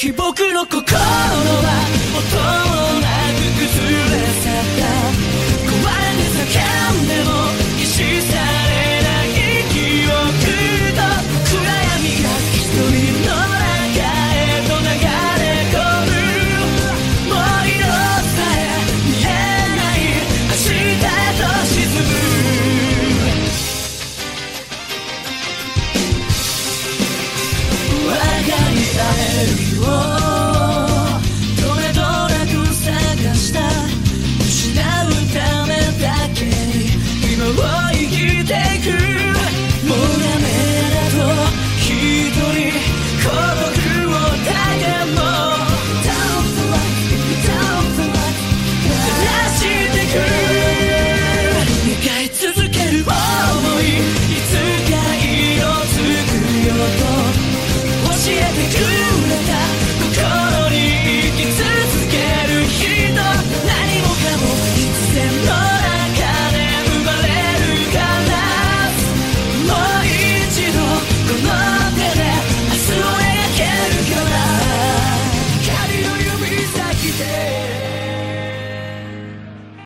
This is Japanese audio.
日僕の心は音もなく崩れ去った壊れて叫んでも消し去れない記憶と暗闇が一人の中へと流れ込むもう色さえ見えない明日へと沈む我がに会えるよどれどなく探した失うためだけに今を生きていくもうダメだと一人孤独をだけも Down the light Down the light 照らしてく願い続ける想いいつか色づくよと教えてく